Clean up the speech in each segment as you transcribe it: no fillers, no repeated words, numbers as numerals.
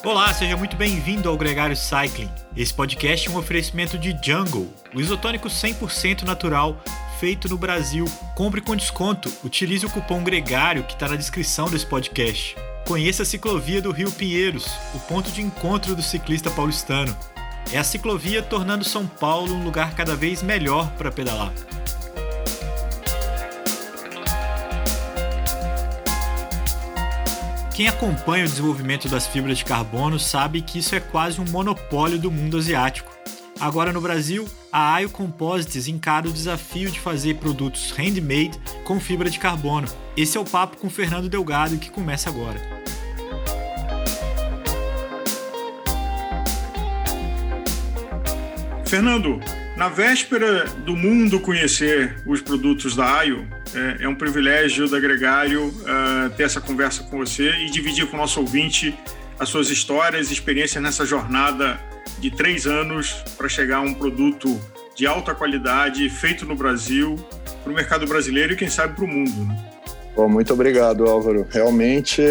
Olá, seja muito bem-vindo ao Gregário Cycling. Esse podcast é um oferecimento de Jungle, o isotônico 100% natural feito no Brasil. Compre com desconto, utilize o cupom Gregário que está na descrição desse podcast. Conheça a ciclovia do Rio Pinheiros, o ponto de encontro do ciclista paulistano. É a ciclovia tornando São Paulo um lugar cada vez melhor para pedalar. Quem acompanha o desenvolvimento das fibras de carbono sabe que isso é quase um monopólio do mundo asiático. Agora no Brasil, a AIO Composites encara o desafio de fazer produtos handmade com fibra de carbono. Esse é o papo com Fernando Delgado que começa agora. Fernando, na véspera do mundo conhecer os produtos da AIO, é um privilégio da Gregário ter essa conversa com você e dividir com o nosso ouvinte as suas histórias e experiências nessa jornada de 3 anos para chegar a um produto de alta qualidade, feito no Brasil, para o mercado brasileiro e, quem sabe, para o mundo. Né? Bom, muito obrigado, Álvaro. Realmente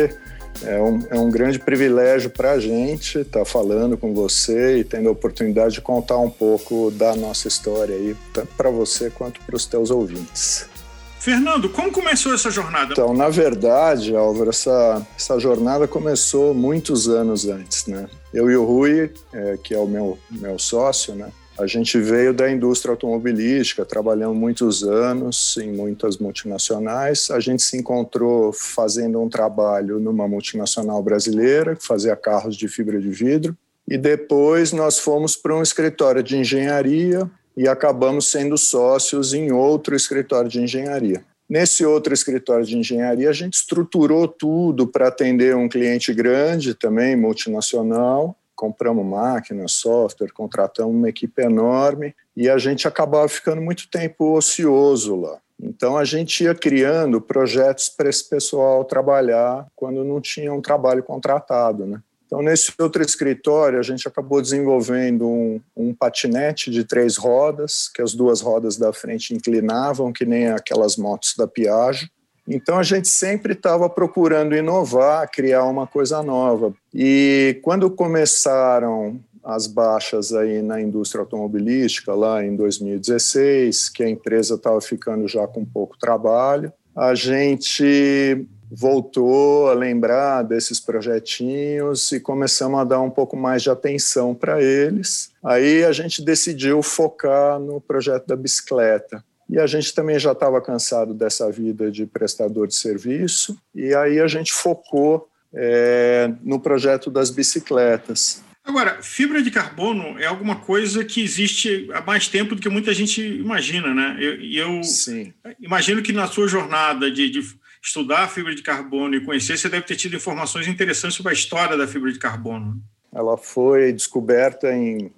é um grande privilégio para a gente estar falando com você e tendo a oportunidade de contar um pouco da nossa história aí, tanto para você quanto para os teus ouvintes. Fernando, como começou essa jornada? Então, na verdade, Álvaro, essa jornada começou muitos anos antes, né? Eu e o Rui, que é o meu sócio, né? A gente veio da indústria automobilística, trabalhamos muitos anos em muitas multinacionais. A gente se encontrou fazendo um trabalho numa multinacional brasileira, que fazia carros de fibra de vidro. E depois nós fomos para um escritório de engenharia e acabamos sendo sócios em outro escritório de engenharia. Nesse outro escritório de engenharia, a gente estruturou tudo para atender um cliente grande, também multinacional. Compramos máquina, software, contratamos uma equipe enorme e a gente acabava ficando muito tempo ocioso lá. Então, a gente ia criando projetos para esse pessoal trabalhar quando não tinha um trabalho contratado, né? Então, nesse outro escritório, a gente acabou desenvolvendo um patinete de 3 rodas, que as 2 rodas da frente inclinavam, que nem aquelas motos da Piaggio. Então, a gente sempre estava procurando inovar, criar uma coisa nova. E quando começaram as baixas aí na indústria automobilística, lá em 2016, que a empresa estava ficando já com pouco trabalho, a gente voltou a lembrar desses projetinhos e começamos a dar um pouco mais de atenção para eles. Aí a gente decidiu focar no projeto da bicicleta. E a gente também já estava cansado dessa vida de prestador de serviço, e aí a gente focou no projeto das bicicletas. Agora, fibra de carbono é alguma coisa que existe há mais tempo do que muita gente imagina, né? Eu Sim. Imagino que na sua jornada de estudar a fibra de carbono e conhecer, você deve ter tido informações interessantes sobre a história da fibra de carbono. Ela foi descoberta em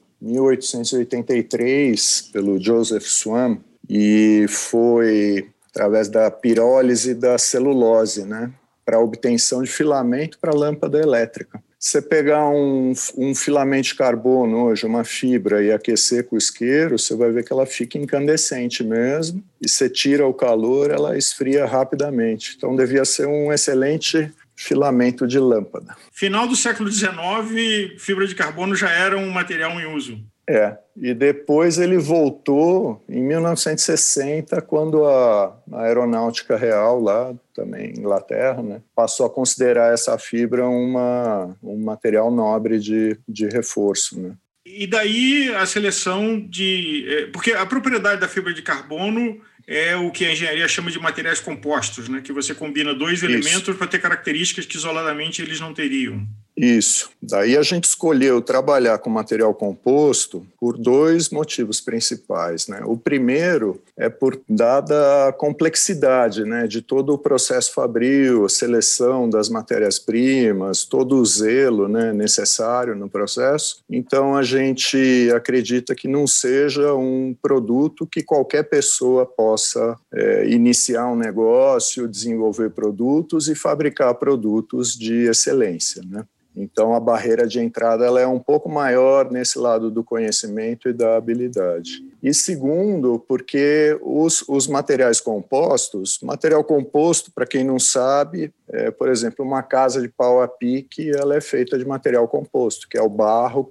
1883 pelo Joseph Swan e foi através da pirólise da celulose, né, para a obtenção de filamento para lâmpada elétrica. Se você pegar um filamento de carbono hoje, uma fibra, e aquecer com isqueiro, você vai ver que ela fica incandescente mesmo, e você tira o calor, ela esfria rapidamente. Então, devia ser um excelente filamento de lâmpada. Final do século XIX, fibra de carbono já era um material em uso. E depois ele voltou em 1960, quando a Aeronáutica Real, lá também em Inglaterra, né, passou a considerar essa fibra um material nobre de reforço. Né. E daí a seleção porque a propriedade da fibra de carbono é o que a engenharia chama de materiais compostos, né, que você combina 2 elementos para ter características que isoladamente eles não teriam. Isso. Daí a gente escolheu trabalhar com material composto por 2 motivos principais, né? O primeiro é dada a complexidade, né, de todo o processo fabril, a seleção das matérias-primas, todo o zelo, né, necessário no processo. Então a gente acredita que não seja um produto que qualquer pessoa possa iniciar um negócio, desenvolver produtos e fabricar produtos de excelência, né? Então, a barreira de entrada ela é um pouco maior nesse lado do conhecimento e da habilidade. E segundo, porque os materiais compostos, material composto, para quem não sabe, por exemplo, uma casa de pau a pique, ela é feita de material composto, que é o barro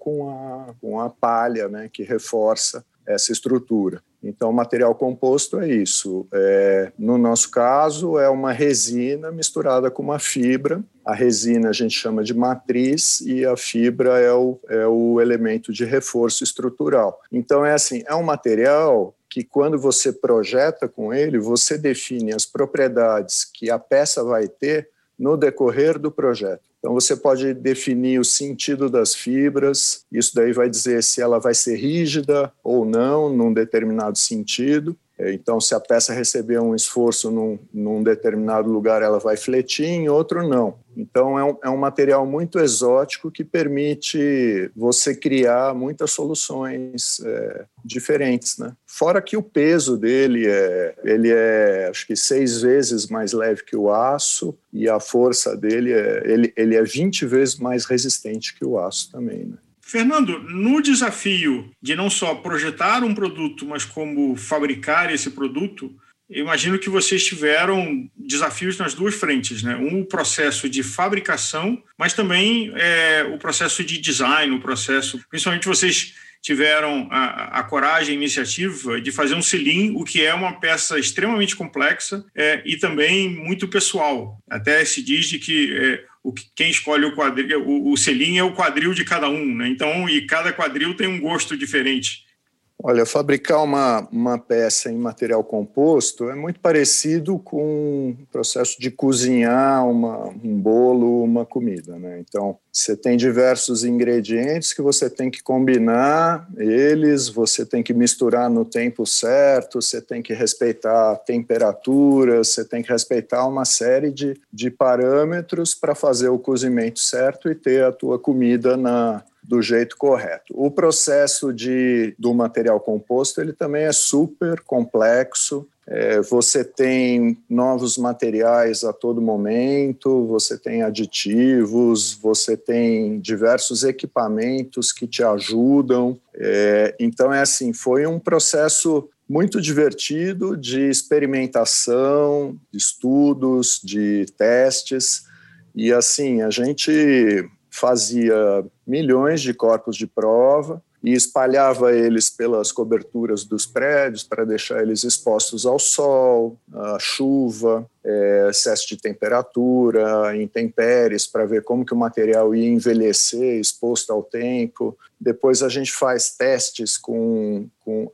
com a palha, né, que reforça essa estrutura. Então, o material composto é isso. No nosso caso, é uma resina misturada com uma fibra. A resina a gente chama de matriz e a fibra é o elemento de reforço estrutural. Então, é um material que, quando você projeta com ele, você define as propriedades que a peça vai ter no decorrer do projeto. Então, você pode definir o sentido das fibras, isso daí vai dizer se ela vai ser rígida ou não, num determinado sentido. Então, se a peça receber um esforço num determinado lugar, ela vai fletir, em outro não. Então, é um material muito exótico que permite você criar muitas soluções diferentes, né? Fora que o peso dele ele é acho que 6 vezes mais leve que o aço e a força dele ele é 20 vezes mais resistente que o aço também, né? Fernando, no desafio de não só projetar um produto, mas como fabricar esse produto, eu imagino que vocês tiveram desafios nas duas frentes, né? O processo de fabricação, mas também o processo de design, o processo... Principalmente vocês tiveram a coragem, a iniciativa de fazer um selim, o que é uma peça extremamente complexa e também muito pessoal. Até se diz de que... quem escolhe o quadril, o selim é o quadril de cada um, né? Então, e cada quadril tem um gosto diferente. Olha, fabricar uma peça em material composto é muito parecido com o processo de cozinhar um bolo, uma comida, né? Então, você tem diversos ingredientes que você tem que combinar eles, você tem que misturar no tempo certo, você tem que respeitar a temperatura, você tem que respeitar uma série de parâmetros para fazer o cozimento certo e ter a tua comida do jeito correto. O processo do material composto ele também é super complexo. Você tem novos materiais a todo momento, você tem aditivos, você tem diversos equipamentos que te ajudam. Então, foi um processo muito divertido de experimentação, de estudos, de testes. E, assim, a gente fazia milhões de corpos de prova e espalhava eles pelas coberturas dos prédios para deixar eles expostos ao sol, à chuva, excesso de temperatura, intempéries, para ver como que o material ia envelhecer exposto ao tempo. Depois a gente faz testes com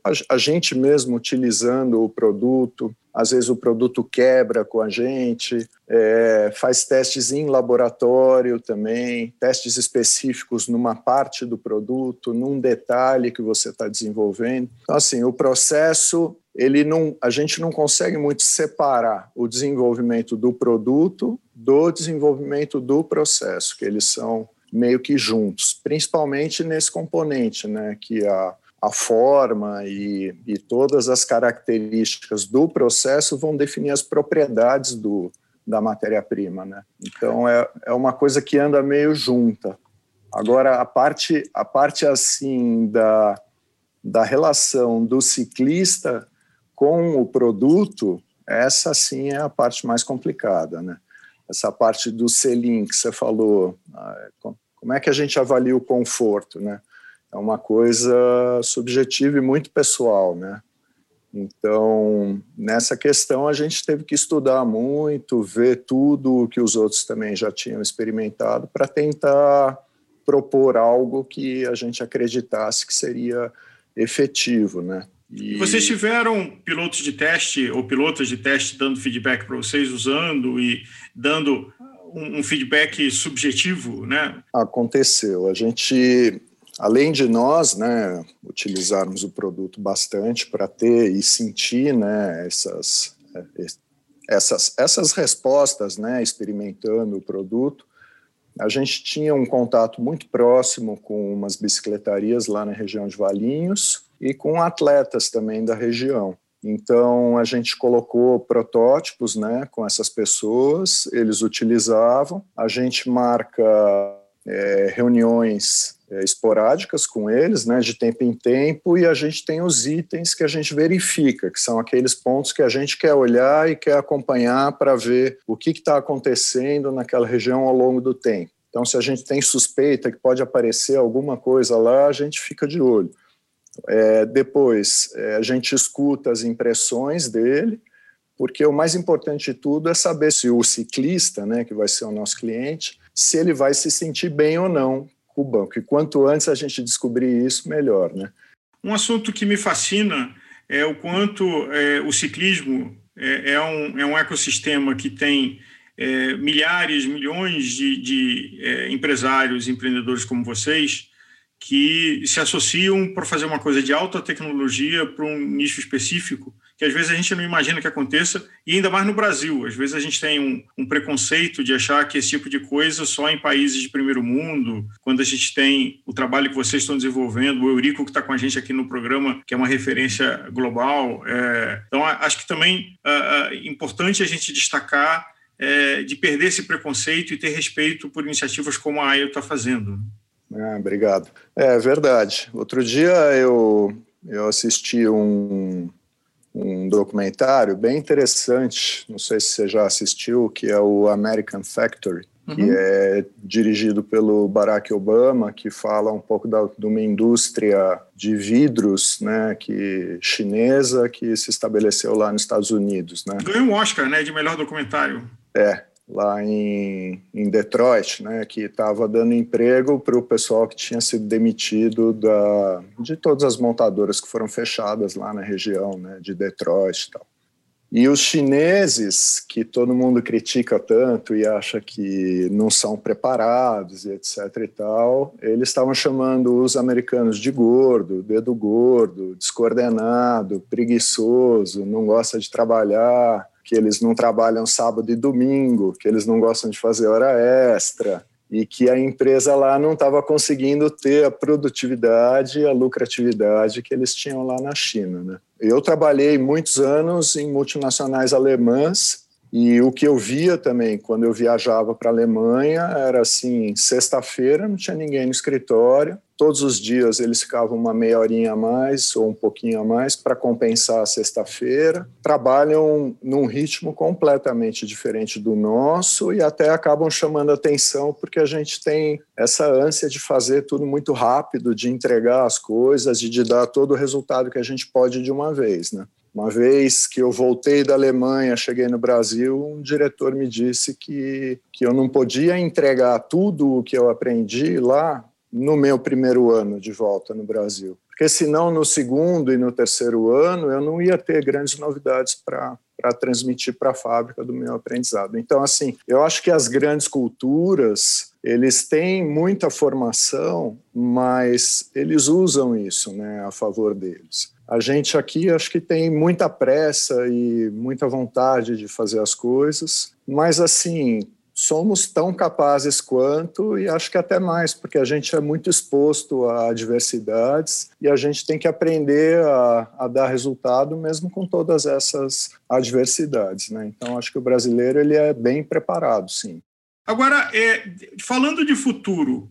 a gente mesmo utilizando o produto. Às vezes o produto quebra com a gente, faz testes em laboratório também, testes específicos numa parte do produto, num detalhe que você está desenvolvendo. Então, assim, o processo, a gente não consegue muito separar o desenvolvimento do produto do desenvolvimento do processo, que eles são meio que juntos, principalmente nesse componente, né, que a forma e todas as características do processo vão definir as propriedades da matéria-prima, né? Então, é uma coisa que anda meio junta. Agora, a parte assim, da relação do ciclista com o produto, essa, sim, é a parte mais complicada, né? Essa parte do selim que você falou, como é que a gente avalia o conforto, né? É uma coisa subjetiva e muito pessoal, né? Então, nessa questão, a gente teve que estudar muito, ver tudo o que os outros também já tinham experimentado para tentar propor algo que a gente acreditasse que seria efetivo, né? E vocês tiveram pilotos de teste ou pilotas de teste dando feedback para vocês, usando e dando um feedback subjetivo, né? Aconteceu. A gente... Além de nós, né, utilizarmos o produto bastante para ter e sentir, né, essas respostas, né, experimentando o produto, a gente tinha um contato muito próximo com umas bicicletarias lá na região de Valinhos e com atletas também da região. Então, a gente colocou protótipos, né, com essas pessoas, eles utilizavam, a gente marca reuniões esporádicas com eles, né, de tempo em tempo, e a gente tem os itens que a gente verifica, que são aqueles pontos que a gente quer olhar e quer acompanhar para ver o que está acontecendo naquela região ao longo do tempo. Então, se a gente tem suspeita que pode aparecer alguma coisa lá, a gente fica de olho. Depois, a gente escuta as impressões dele, porque o mais importante de tudo é saber se o ciclista, né, que vai ser o nosso cliente, se ele vai se sentir bem ou não com o banco. E quanto antes a gente descobrir isso, melhor, né? Um assunto que me fascina é o quanto o ciclismo é um ecossistema que tem milhares, milhões de empresários, empreendedores como vocês, que se associam para fazer uma coisa de alta tecnologia para um nicho específico, que às vezes a gente não imagina que aconteça, e ainda mais no Brasil. Às vezes a gente tem um preconceito de achar que esse tipo de coisa só em países de primeiro mundo, quando a gente tem o trabalho que vocês estão desenvolvendo, o Eurico que está com a gente aqui no programa, que é uma referência global. Então, acho que também é importante a gente destacar de perder esse preconceito e ter respeito por iniciativas como a AIO está fazendo. Obrigado. É verdade. Outro dia eu assisti um documentário bem interessante, não sei se você já assistiu, que é o American Factory, que é dirigido pelo Barack Obama, que fala um pouco de uma indústria de vidros, né, chinesa, que se estabeleceu lá nos Estados Unidos. Né? Ganhou um Oscar, né, de melhor documentário. Lá em Detroit, né, que estava dando emprego para o pessoal que tinha sido demitido de todas as montadoras que foram fechadas lá na região, né, de Detroit e tal. E os chineses, que todo mundo critica tanto e acha que não são preparados e etc e tal, eles estavam chamando os americanos de gordo, dedo gordo, descoordenado, preguiçoso, não gosta de trabalhar, que eles não trabalham sábado e domingo, que eles não gostam de fazer hora extra e que a empresa lá não estava conseguindo ter a produtividade e a lucratividade que eles tinham lá na China, né? Eu trabalhei muitos anos em multinacionais alemãs e o que eu via também quando eu viajava para a Alemanha era assim, sexta-feira não tinha ninguém no escritório, todos os dias eles ficavam uma meia horinha a mais ou um pouquinho a mais para compensar a sexta-feira, trabalham num ritmo completamente diferente do nosso e até acabam chamando atenção porque a gente tem essa ânsia de fazer tudo muito rápido, de entregar as coisas e de dar todo o resultado que a gente pode de uma vez, né? Uma vez que eu voltei da Alemanha, cheguei no Brasil, um diretor me disse que eu não podia entregar tudo o que eu aprendi lá no meu primeiro ano de volta no Brasil. Porque senão no segundo e no terceiro ano eu não ia ter grandes novidades para transmitir para a fábrica do meu aprendizado. Então, assim, eu acho que as grandes culturas, eles têm muita formação, mas eles usam isso, né, a favor deles. A gente aqui acho que tem muita pressa e muita vontade de fazer as coisas, mas assim, somos tão capazes quanto e acho que até mais, porque a gente é muito exposto a adversidades e a gente tem que aprender a dar resultado mesmo com todas essas adversidades, né? Então acho que o brasileiro ele é bem preparado, sim. Agora, falando de futuro,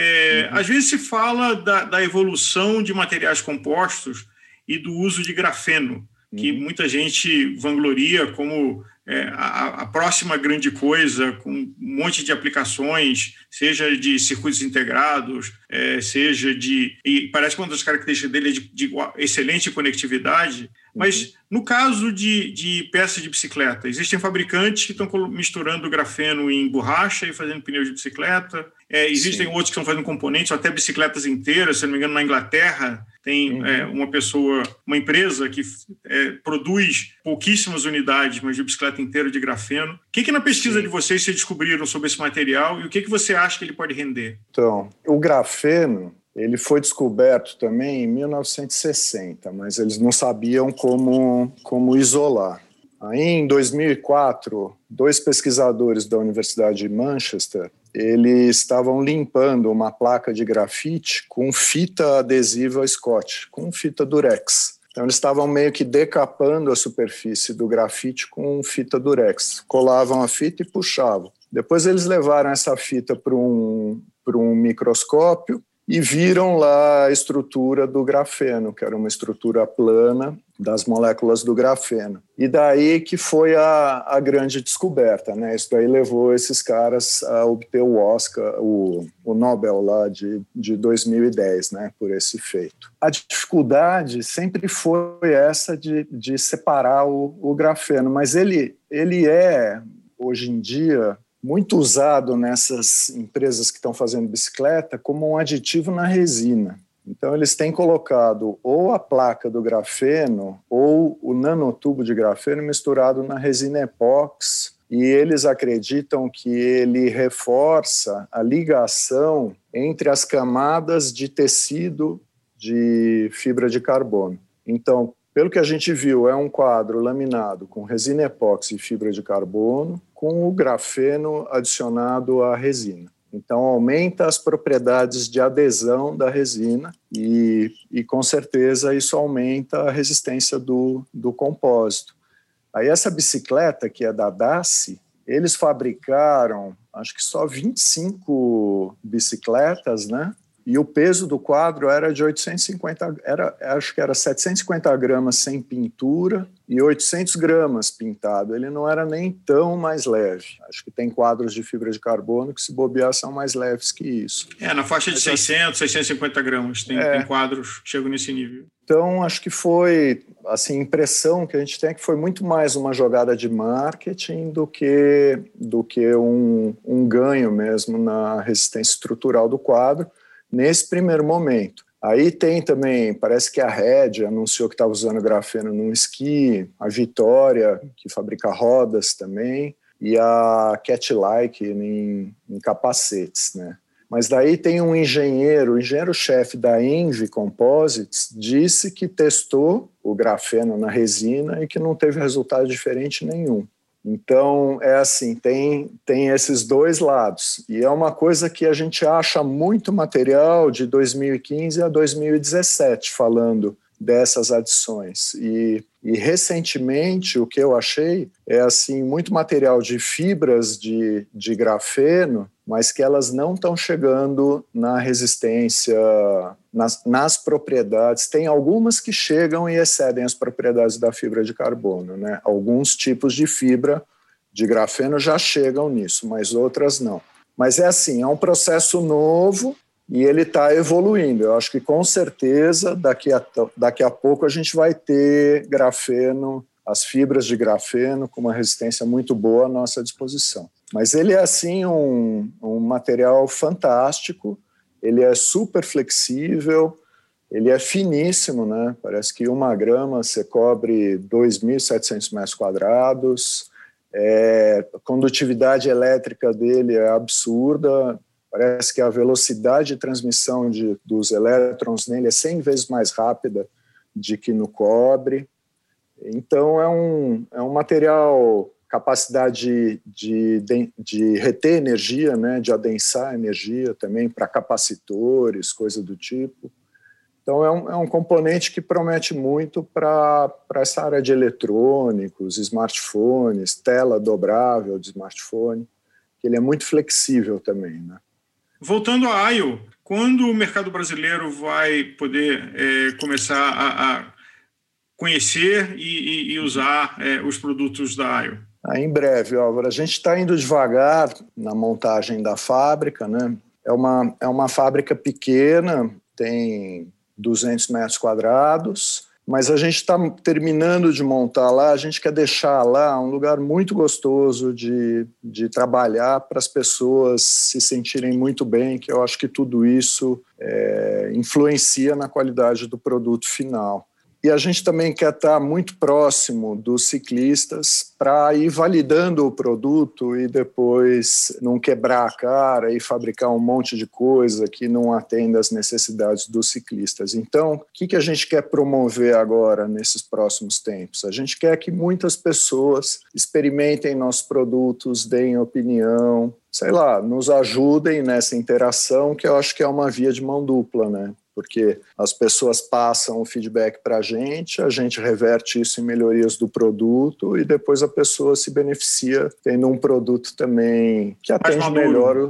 às vezes se fala da evolução de materiais compostos e do uso de grafeno, que muita gente vangloria como a próxima grande coisa, com um monte de aplicações, seja de circuitos integrados, seja e parece que uma das características dele é de excelente conectividade, mas no caso de peças de bicicleta, existem fabricantes que estão misturando grafeno em borracha e fazendo pneus de bicicleta, existem outros que estão fazendo componentes, ou até bicicletas inteiras, se não me engano, na Inglaterra, tem uma empresa que produz pouquíssimas unidades, mas de bicicleta inteira de grafeno. O que na pesquisa de vocês vocês descobriram sobre esse material e o que você acha que ele pode render? Então, o grafeno, ele foi descoberto também em 1960, mas eles não sabiam como isolar. Aí, em 2004, 2 pesquisadores da Universidade de Manchester, eles estavam limpando uma placa de grafite com fita adesiva Scotch, com fita Durex. Então, eles estavam meio que decapando a superfície do grafite com fita Durex. Colavam a fita e puxavam. Depois, eles levaram essa fita para um para um microscópio e viram lá a estrutura do grafeno, que era uma estrutura plana das moléculas do grafeno. E daí que foi a grande descoberta, né? Isso daí levou esses caras a obter o Oscar, o Nobel lá de 2010, né? Por esse feito. A dificuldade sempre foi essa de separar o grafeno, mas ele é, hoje em dia, muito usado nessas empresas que estão fazendo bicicleta como um aditivo na resina. Então, eles têm colocado ou a placa do grafeno ou o nanotubo de grafeno misturado na resina epóxi, e eles acreditam que ele reforça a ligação entre as camadas de tecido de fibra de carbono. Então, pelo que a gente viu, é um quadro laminado com resina epóxi e fibra de carbono, com o grafeno adicionado à resina. Então, aumenta as propriedades de adesão da resina e com certeza, isso aumenta a resistência do compósito. Aí, essa bicicleta, que é da Daci, eles fabricaram, acho que só 25 bicicletas, né? E o peso do quadro era de 850, acho que era 750 gramas sem pintura e 800 gramas pintado. Ele não era nem tão mais leve. Acho que tem quadros de fibra de carbono que, se bobear, são mais leves que isso. Na faixa de 600, 650 gramas. Tem quadros que chegam nesse nível. Então, acho que foi, assim, a impressão que a gente tem é que foi muito mais uma jogada de marketing do que um ganho mesmo na resistência estrutural do quadro, nesse primeiro momento. Aí tem também, parece que a Red anunciou que estava usando grafeno num esqui, a Vitória, que fabrica rodas também, e a Catlike em capacetes, né? Mas daí tem um engenheiro, o engenheiro-chefe da Envy Composites, disse que testou o grafeno na resina e que não teve resultado diferente nenhum. Então, é assim, tem esses dois lados. E é uma coisa que a gente acha muito material de 2015 a 2017, falando dessas adições. E recentemente, o que eu achei é assim, muito material de fibras de grafeno, mas que elas não estão chegando na resistência, nas propriedades. Tem algumas que chegam e excedem as propriedades da fibra de carbono, né? Alguns tipos de fibra de grafeno já chegam nisso, mas outras não. Mas é assim, é um processo novo e ele está evoluindo. Eu acho que, com certeza, daqui a pouco a gente vai ter grafeno, as fibras de grafeno com uma resistência muito boa à nossa disposição. Mas ele é, assim, um material fantástico, ele é super flexível, ele é finíssimo, né? Parece que 1 grama você cobre 2.700 metros quadrados, a condutividade elétrica dele é absurda, parece que a velocidade de transmissão dos elétrons nele é 100 vezes mais rápida do que no cobre. Então, é um material, capacidade de reter energia, né, de adensar energia também para capacitores, coisa do tipo. Então, é um componente que promete muito para essa área de eletrônicos, smartphones, tela dobrável de smartphone, que ele é muito flexível também, né? Voltando à AIO, quando o mercado brasileiro vai poder começar a conhecer e usar os produtos da AIO? Em breve, Álvaro. A gente está indo devagar na montagem da fábrica, né? É uma fábrica pequena, tem 200 metros quadrados, mas a gente está terminando de montar lá, a gente quer deixar lá um lugar muito gostoso de trabalhar para as pessoas se sentirem muito bem, que eu acho que tudo isso influencia na qualidade do produto final. E a gente também quer estar muito próximo dos ciclistas para ir validando o produto e depois não quebrar a cara e fabricar um monte de coisa que não atenda às necessidades dos ciclistas. Então, o que a gente quer promover agora nesses próximos tempos? A gente quer que muitas pessoas experimentem nossos produtos, deem opinião, sei lá, nos ajudem nessa interação, que eu acho que é uma via de mão dupla, né? Porque as pessoas passam o feedback para a gente reverte isso em melhorias do produto e depois a pessoa se beneficia tendo um produto também que atende melhor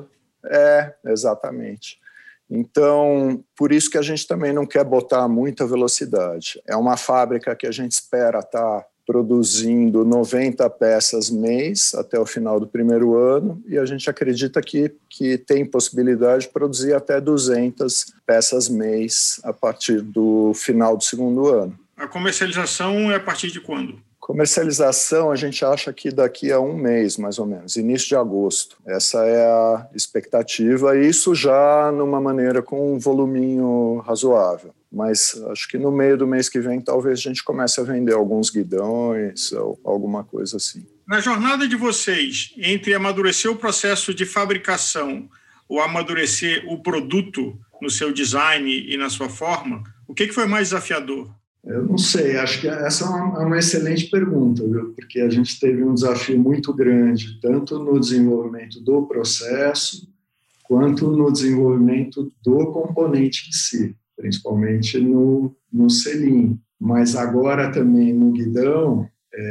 Exatamente. Então, por isso que a gente também não quer botar muita velocidade. É uma fábrica que a gente espera estar produzindo 90 peças mês até o final do primeiro ano, e a gente acredita que tem possibilidade de produzir até 200 peças mês a partir do final do segundo ano. A comercialização é a partir de quando? Comercialização, a gente acha que daqui a um mês, mais ou menos, início de agosto. Essa é a expectativa, isso já numa maneira com um voluminho razoável. Mas acho que no meio do mês que vem, talvez a gente comece a vender alguns guidões ou alguma coisa assim. Na jornada de vocês, entre amadurecer o processo de fabricação ou amadurecer o produto no seu design e na sua forma, o que foi mais desafiador? Eu não sei, acho que essa é uma excelente pergunta, viu? Porque a gente teve um desafio muito grande, tanto no desenvolvimento do processo, quanto no desenvolvimento do componente em si, principalmente no selim. Mas agora também no guidão,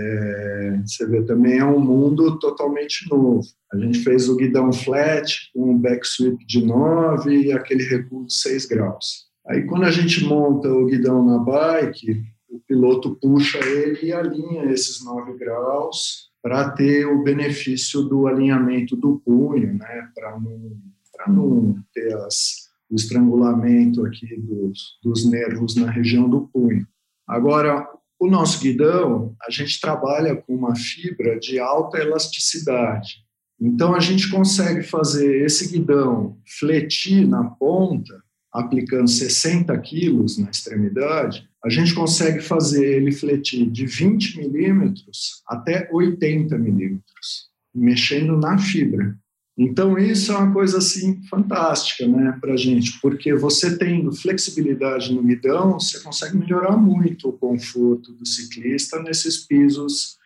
você vê, também é um mundo totalmente novo. A gente fez o guidão flat, com um back sweep de 9 e aquele recuo de 6 graus. Aí, quando a gente monta o guidão na bike, o piloto puxa ele e alinha esses 9 graus para ter o benefício do alinhamento do punho, né? Para não ter o estrangulamento aqui dos nervos na região do punho. Agora, o nosso guidão, a gente trabalha com uma fibra de alta elasticidade. Então, a gente consegue fazer esse guidão fletir na ponta, aplicando 60 quilos na extremidade, a gente consegue fazer ele fletir de 20 milímetros até 80 milímetros, mexendo na fibra. Então, isso é uma coisa assim fantástica, né, para a gente, porque você tendo flexibilidade no guidão, você consegue melhorar muito o conforto do ciclista nesses pisos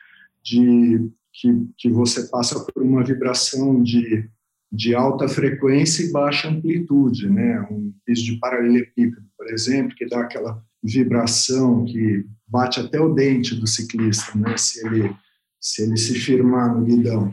que você passa por uma vibração de alta frequência e baixa amplitude, né? Um piso de paralelepípedo, por exemplo, que dá aquela vibração que bate até o dente do ciclista, né? Se ele se firmar no guidão.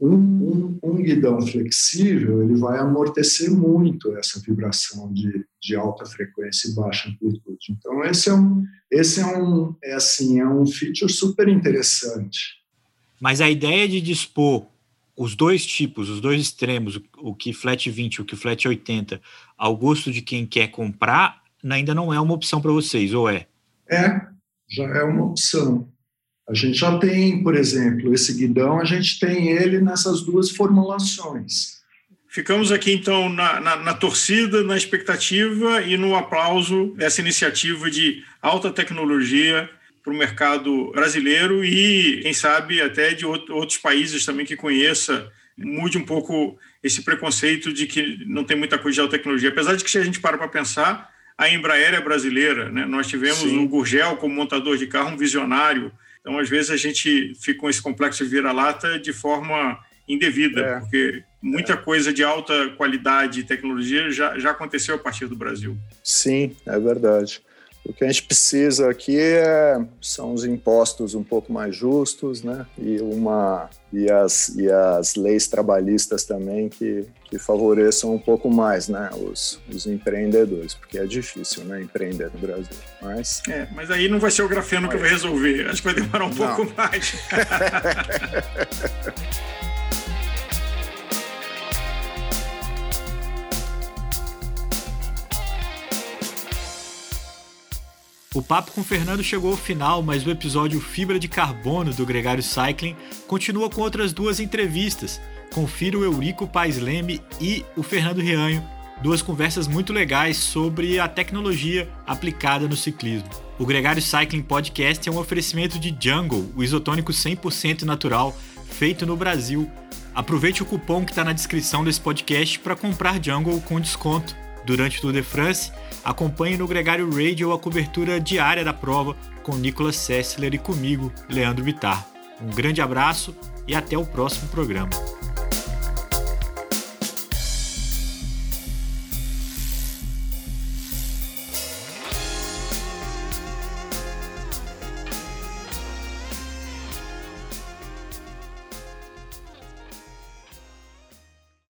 Um guidão flexível, ele vai amortecer muito essa vibração de alta frequência e baixa amplitude. Então, esse é um feature super interessante. Mas a ideia de dispor os dois tipos, os dois extremos, o que flat 20 e o que flat 80, ao gosto de quem quer comprar, ainda não é uma opção para vocês, ou é? Já é uma opção. A gente já tem, por exemplo, esse guidão, a gente tem ele nessas duas formulações. Ficamos aqui, então, na torcida, na expectativa e no aplauso dessa iniciativa de alta tecnologia para o mercado brasileiro e, quem sabe, até de outros países também que conheça, mude um pouco esse preconceito de que não tem muita coisa de alta tecnologia. Apesar de que, se a gente para pensar, a Embraer é brasileira, né? Nós tivemos o Gurgel como montador de carro, um visionário. Então, às vezes, a gente fica com esse complexo de vira-lata de forma indevida, porque muita coisa de alta qualidade e tecnologia já aconteceu a partir do Brasil. Sim, é verdade. O que a gente precisa aqui são os impostos um pouco mais justos, né? E as leis trabalhistas também que favoreçam um pouco mais, né? os empreendedores, porque é difícil, né? Empreender no Brasil. Mas aí não vai ser o grafeno que vai resolver. Acho que vai demorar um pouco mais. O papo com o Fernando chegou ao final, mas o episódio Fibra de Carbono do Gregário Cycling continua com outras 2 entrevistas. Confira o Eurico Paes Leme e o Fernando Rianho, 2 conversas muito legais sobre a tecnologia aplicada no ciclismo. O Gregário Cycling Podcast é um oferecimento de Jungle, o isotônico 100% natural, feito no Brasil. Aproveite o cupom que está na descrição desse podcast para comprar Jungle com desconto. Durante o Tour de France, acompanhe no Gregário Radio a cobertura diária da prova com Nicolas Sessler e comigo, Leandro Bittar. Um grande abraço e até o próximo programa.